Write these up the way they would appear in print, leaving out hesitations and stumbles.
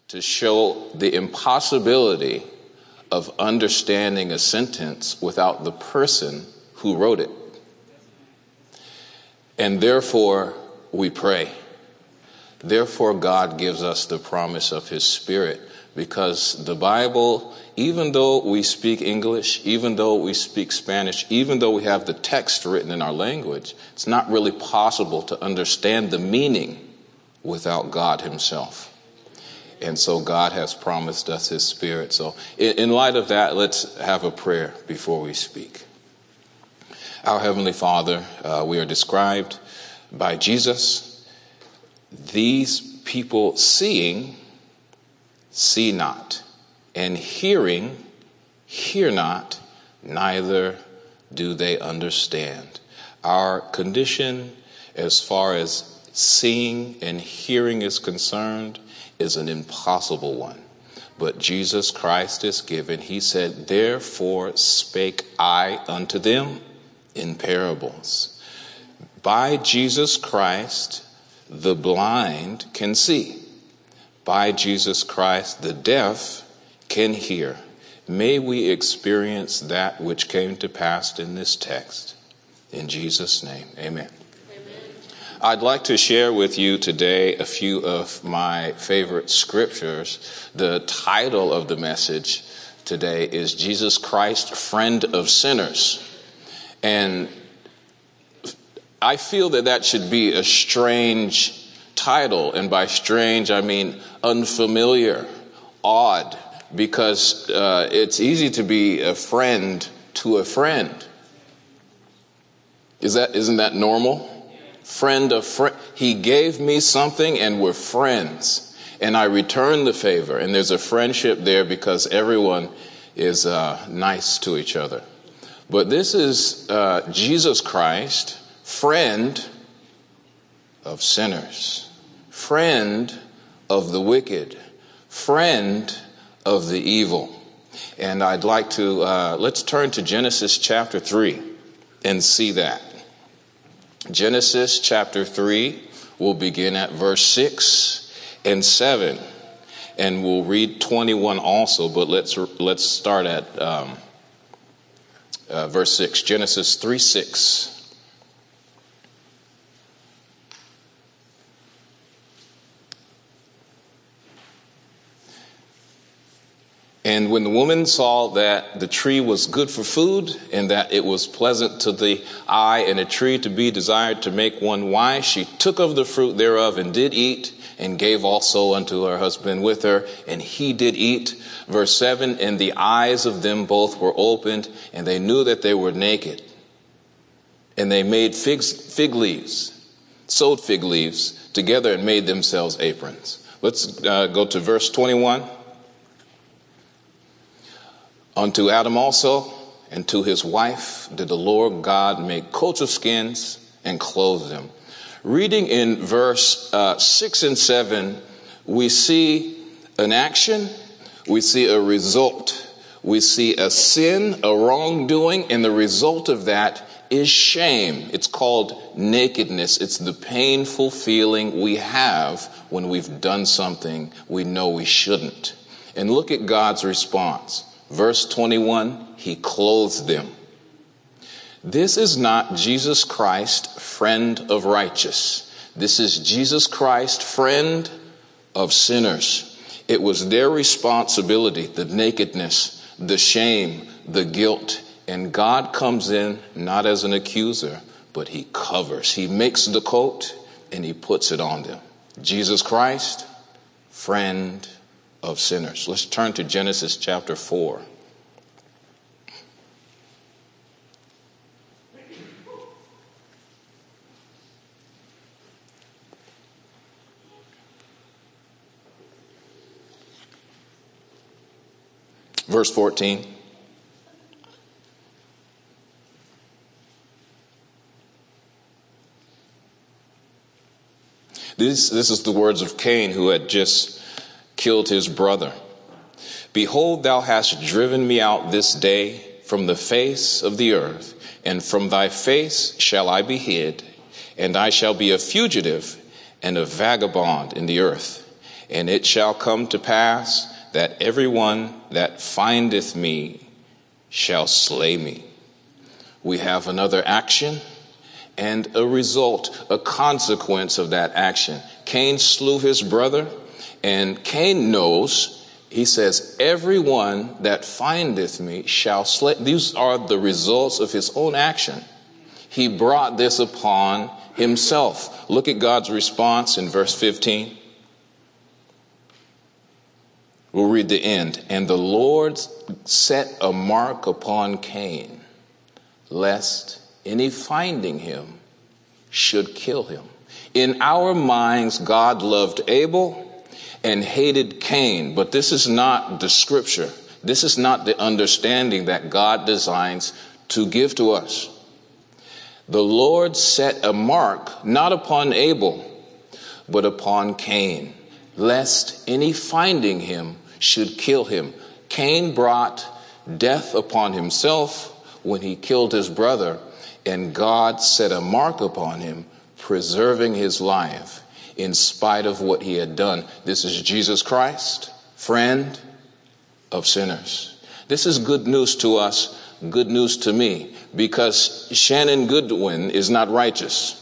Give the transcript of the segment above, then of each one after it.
to show the impossibility of understanding a sentence without the person who wrote it. And therefore, we pray. Therefore, God gives us the promise of his Spirit, because the Bible, even though we speak English, even though we speak Spanish, even though we have the text written in our language, it's not really possible to understand the meaning without God himself. And so God has promised us his Spirit. So in light of that, let's have a prayer before we speak. Our Heavenly Father, we are described by Jesus. These people seeing, see not, and hearing, hear not, neither do they understand. Our condition as far as seeing and hearing is concerned is an impossible one. But Jesus Christ is given. He said, therefore spake I unto them in parables. By Jesus Christ, the blind can see. By Jesus Christ, the deaf can hear. May we experience that which came to pass in this text. In Jesus' name, amen. I'd like to share with you today a few of my favorite scriptures. The title of the message today is Jesus Christ, Friend of Sinners. And I feel that should be a strange title. And by strange, I mean unfamiliar, odd, because it's easy to be a friend to a friend. Isn't that normal? Friend of friend. He gave me something and we're friends. And I return the favor. And there's a friendship there because everyone is nice to each other. But this is Jesus Christ, friend of sinners, friend of the wicked, friend of the evil. And I'd like to, let's turn to Genesis chapter 3 and see that. Genesis chapter 3, we'll begin at verse 6 and 7, and we'll read 21 also, but let's start at verse 6, Genesis 3:6. And when the woman saw that the tree was good for food, and that it was pleasant to the eye, and a tree to be desired to make one wise, she took of the fruit thereof and did eat, and gave also unto her husband with her, and he did eat. Verse 7, and the eyes of them both were opened, and they knew that they were naked. And they made fig leaves, sewed fig leaves together, and made themselves aprons. Let's go to verse 21. Unto Adam also and to his wife did the Lord God make coats of skins and clothe them. Reading in verse 6 and 7, we see an action, we see a result, we see a sin, a wrongdoing, and the result of that is shame. It's called nakedness. It's the painful feeling we have when we've done something we know we shouldn't. And look at God's response. Verse 21, he clothes them. This is not Jesus Christ, friend of righteous. This is Jesus Christ, friend of sinners. It was their responsibility, the nakedness, the shame, the guilt. And God comes in not as an accuser, but he covers. He makes the coat and he puts it on them. Jesus Christ, friend of sinners. Let's turn to Genesis chapter 4. Verse 14. This is the words of Cain, who had just killed his brother. Behold, thou hast driven me out this day from the face of the earth, and from thy face shall I be hid, and I shall be a fugitive and a vagabond in the earth. And it shall come to pass that everyone that findeth me shall slay me. We have another action and a result, a consequence of that action. Cain slew his brother, and Cain knows, he says, everyone that findeth me shall slay. These are the results of his own action. He brought this upon himself. Look at God's response in verse 15. We'll read the end. And the Lord set a mark upon Cain, lest any finding him should kill him. In our minds, God loved Abel and hated Cain, but this is not the scripture. This is not the understanding that God designs to give to us. The Lord set a mark not upon Abel, but upon Cain, lest any finding him should kill him. Cain brought death upon himself when he killed his brother, and God set a mark upon him, preserving his life in spite of what he had done. This is Jesus Christ, friend of sinners. This is good news to us, good news to me, because Shannon Goodwin is not righteous.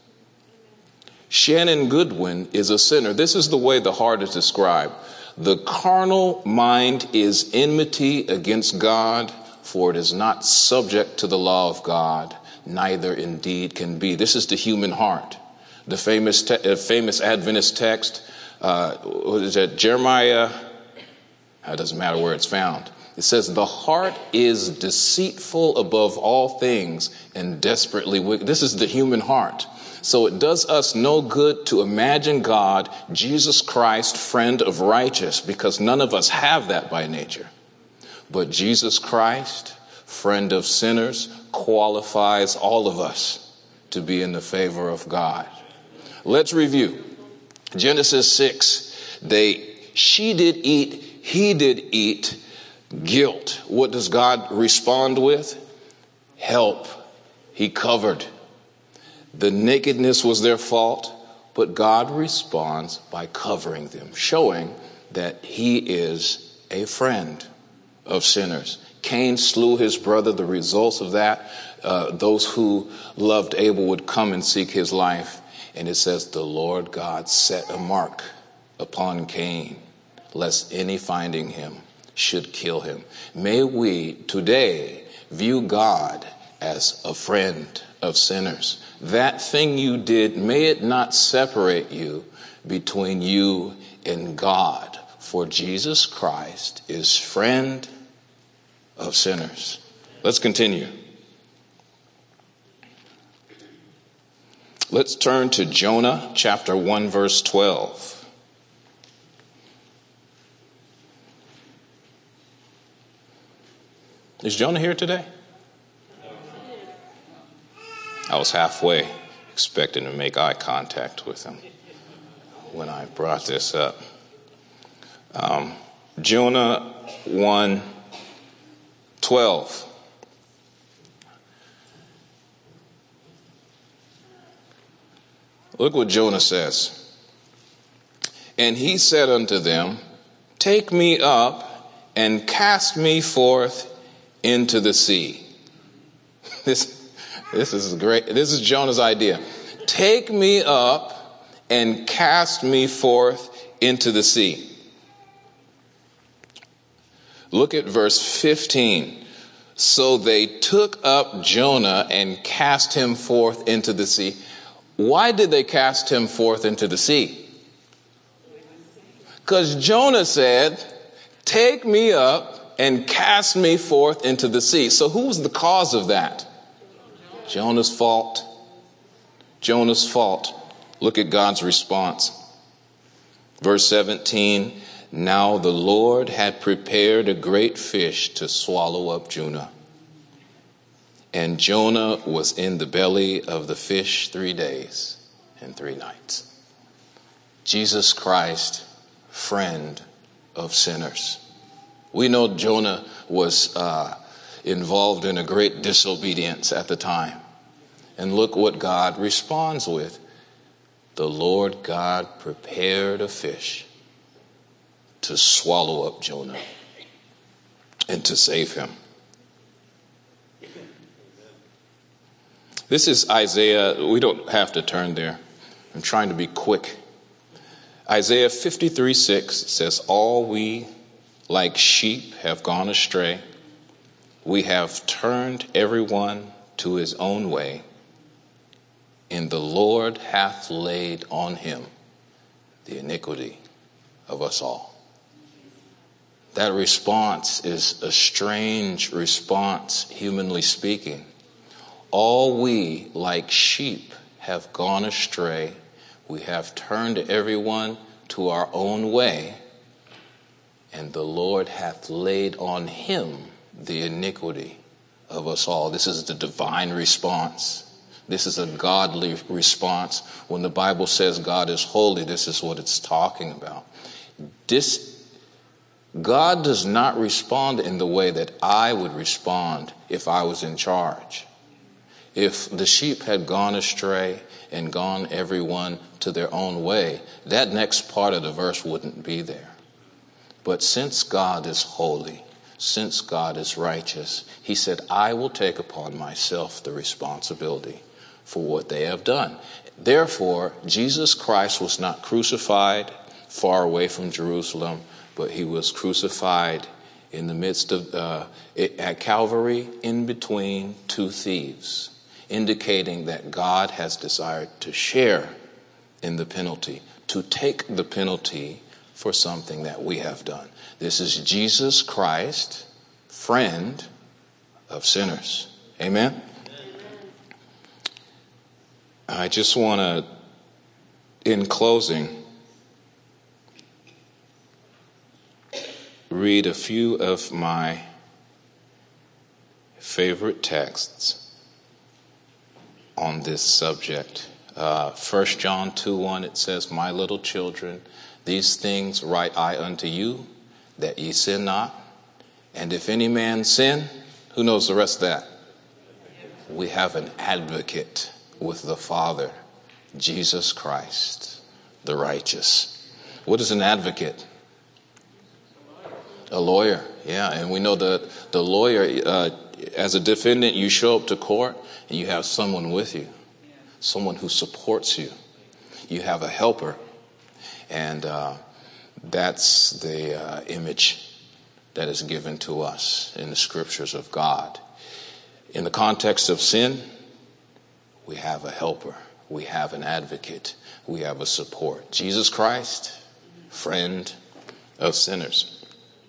Shannon Goodwin is a sinner. This is the way the heart is described. The carnal mind is enmity against God, for it is not subject to the law of God, neither indeed can be. This is the human heart. The famous Adventist text, what is that? Jeremiah, it doesn't matter where it's found. It says, the heart is deceitful above all things and desperately wicked. This is the human heart. So it does us no good to imagine God, Jesus Christ, friend of righteous, because none of us have that by nature. But Jesus Christ, friend of sinners, qualifies all of us to be in the favor of God. Let's review. Genesis 6, she did eat, he did eat, guilt. What does God respond with? Help. He covered. The nakedness was their fault, but God responds by covering them, showing that he is a friend of sinners. Cain slew his brother. The results of that, those who loved Abel would come and seek his life. And it says, the Lord God set a mark upon Cain, lest any finding him should kill him. May we today view God as a friend of sinners. That thing you did, may it not separate you between you and God, for Jesus Christ is friend of sinners. Let's continue. Let's turn to Jonah chapter 1, verse 12. Is Jonah here today? I was halfway expecting to make eye contact with him when I brought this up. Jonah 1:12. Look what Jonah says. And he said unto them, take me up and cast me forth into the sea. This is great. This is Jonah's idea. Take me up and cast me forth into the sea. Look at verse 15. So they took up Jonah and cast him forth into the sea. Why did they cast him forth into the sea? Because Jonah said, take me up and cast me forth into the sea. So who was the cause of that? Jonah's fault. Jonah's fault. Look at God's response. Verse 17, now the Lord had prepared a great fish to swallow up Jonah. And Jonah was in the belly of the fish 3 days and 3 nights. Jesus Christ, friend of sinners. We know Jonah was involved in a great disobedience at the time. And look what God responds with. The Lord God prepared a fish to swallow up Jonah and to save him. This is Isaiah. We don't have to turn there. I'm trying to be quick. Isaiah 53:6 says, all we like sheep have gone astray. We have turned everyone to his own way, and the Lord hath laid on him the iniquity of us all. That response is a strange response, humanly speaking. All we like sheep have gone astray. We have turned everyone to our own way, and the Lord hath laid on him the iniquity of us all. This is the divine response. This is a godly response. When the Bible says God is holy, this is what it's talking about. God does not respond in the way that I would respond if I was in charge. If the sheep had gone astray and gone everyone to their own way, that next part of the verse wouldn't be there. But since God is holy, since God is righteous, he said, I will take upon myself the responsibility for what they have done. Therefore, Jesus Christ was not crucified far away from Jerusalem, but he was crucified in the midst of, at Calvary, in between two thieves, indicating that God has desired to share in the penalty, to take the penalty for something that we have done. This is Jesus Christ, friend of sinners. Amen? I just want to, in closing, read a few of my favorite texts on this subject. 1 John 2:1, it says, my little children, these things write I unto you, that ye sin not. And if any man sin, who knows the rest of that? We have an advocate with the Father, Jesus Christ, the righteous. What is an advocate? A lawyer, yeah. And we know the lawyer, as a defendant, you show up to court and you have someone with you, someone who supports you. You have a helper. And that's the image that is given to us in the scriptures of God. In the context of sin, we have a helper. We have an advocate. We have a support. Jesus Christ, friend of sinners.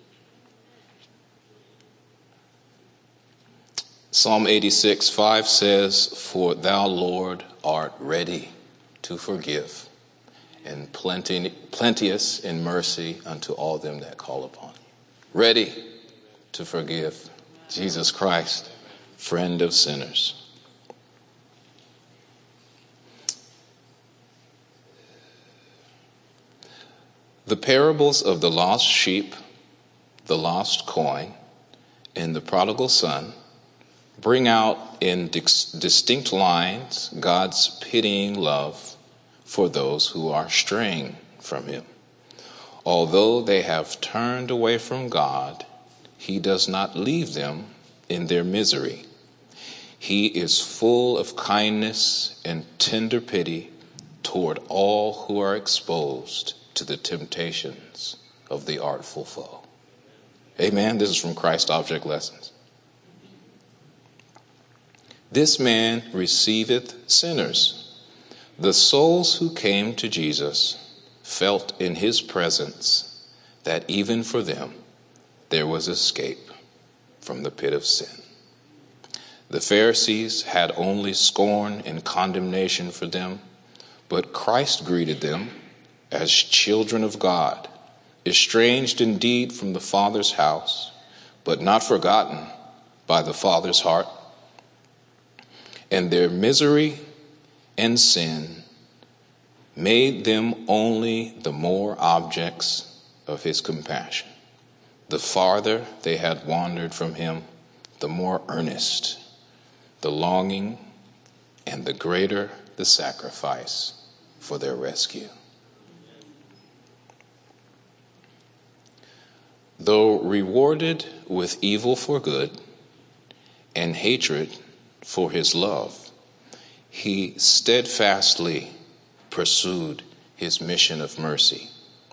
Psalm 86:5 says, for thou, Lord, art ready to forgive, and plenteous in mercy unto all them that call upon you. Ready to forgive. Jesus Christ, friend of sinners. The parables of the lost sheep, the lost coin, and the prodigal son bring out in distinct lines God's pitying love for those who are straying from him. Although they have turned away from God, he does not leave them in their misery. He is full of kindness and tender pity toward all who are exposed to the temptations of the artful foe. Amen. This is from Christ Object Lessons. This man receiveth sinners. The souls who came to Jesus felt in his presence that even for them there was escape from the pit of sin. The Pharisees had only scorn and condemnation for them, but Christ greeted them as children of God, estranged indeed from the Father's house, but not forgotten by the Father's heart. And their misery and sin made them only the more objects of his compassion. The farther they had wandered from him, the more earnest the longing and the greater the sacrifice for their rescue. though rewarded with evil for good and hatred for his love, he steadfastly pursued his mission of mercy.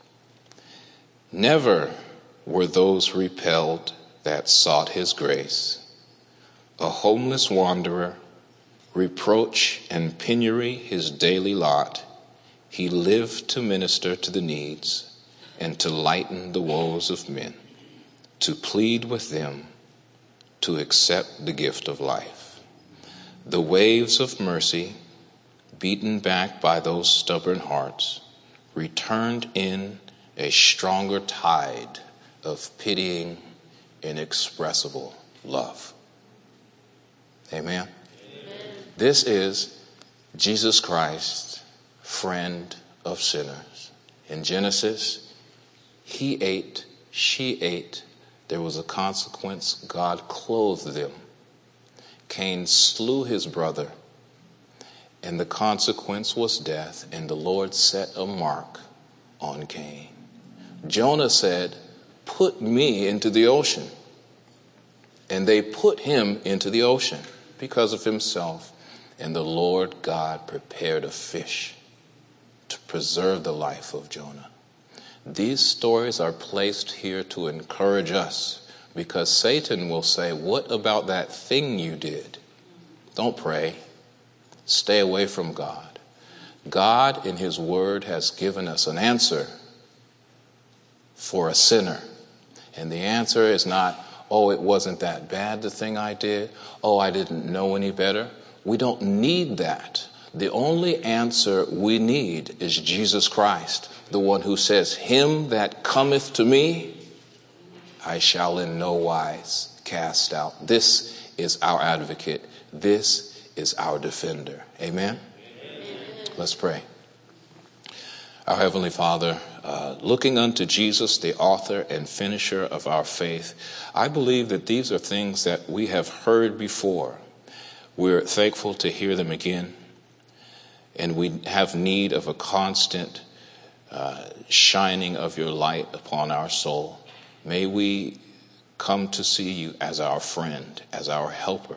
Never were those repelled that sought his grace. A homeless wanderer, reproach and penury his daily lot, he lived to minister to the needs and to lighten the woes of men, to plead with them to accept the gift of life. The waves of mercy, beaten back by those stubborn hearts, returned in a stronger tide of pitying, inexpressible love. Amen. This is Jesus Christ, friend of sinners. In Genesis, he ate, she ate. There was a consequence. God clothed them. Cain slew his brother, and the consequence was death, and the Lord set a mark on Cain. Jonah said, "Put me into the ocean." And they put him into the ocean because of himself. And the Lord God prepared a fish to preserve the life of Jonah. These stories are placed here to encourage us, because Satan will say, "What about that thing you did?" Don't pray. Stay away from God. God in his word has given us an answer for a sinner. And the answer is not, "Oh, it wasn't that bad, the thing I did. Oh, I didn't know any better." We don't need that. The only answer we need is Jesus Christ, the one who says, "Him that cometh to me, I shall in no wise cast out." This is our advocate. This is our defender. Amen? Let's pray. Our Heavenly Father, looking unto Jesus, the author and finisher of our faith, I believe that these are things that we have heard before. We're thankful to hear them again, and we have need of a constant shining of your light upon our soul. May we come to see you as our friend, as our helper.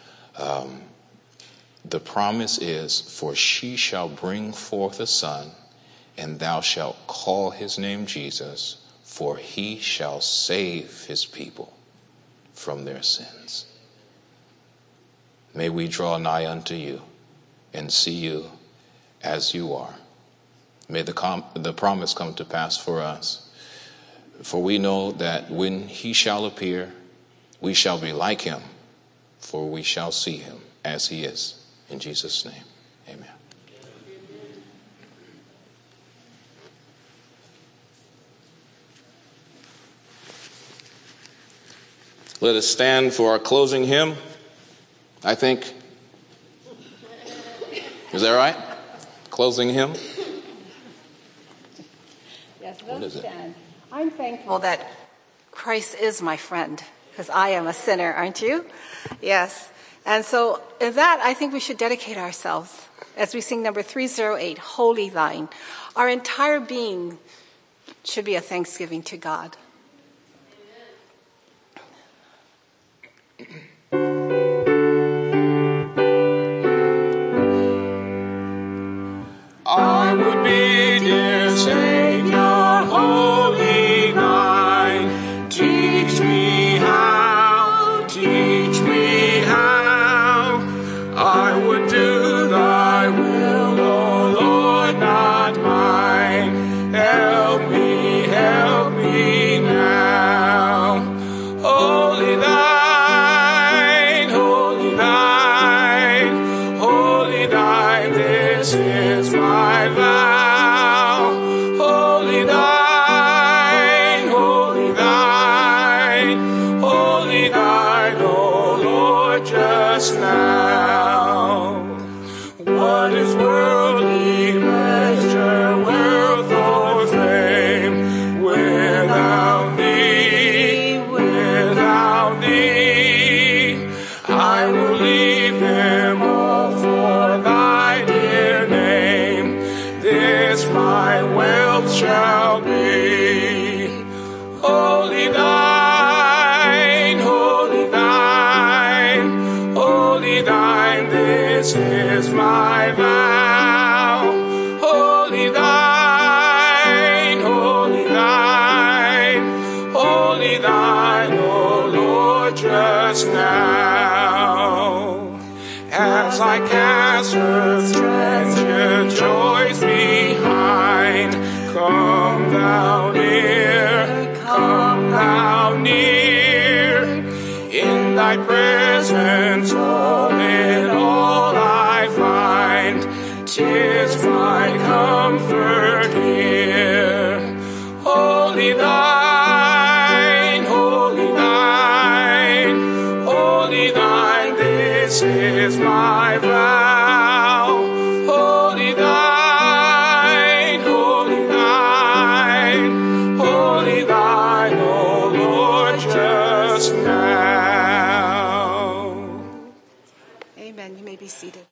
The promise is, "For she shall bring forth a son, and thou shalt call his name Jesus, for he shall save his people from their sins." May we draw nigh unto you and see you as you are. May the promise come to pass for us. For we know that when he shall appear, we shall be like him, for we shall see him as he is. In Jesus' name, amen. Let us stand for our closing hymn. I think. Is that right? Closing hymn? Yes, what is it? I'm thankful that Christ is my friend, because I am a sinner, aren't you? Yes. And so in that, I think we should dedicate ourselves as we sing number 308, Holy Thine. Our entire being should be a thanksgiving to God. I would be, dear Savior, wholly thine. Teach me how, teach me how. I would do thy will, O Lord, not mine. Help me now. Holy thine. Holy thine, holy thine, holy thine, this is my vow. Holy thine, holy thine, holy thine, O Lord, just now. As I cast earth's transient joys behind, come thou near, come thou near. In thy presence all in all I find, 'tis my comfort here. Holy thine, holy thine, holy thine, this is my vow. Holy thine, holy thine, holy thine, O Lord, just now. Amen. You may be seated.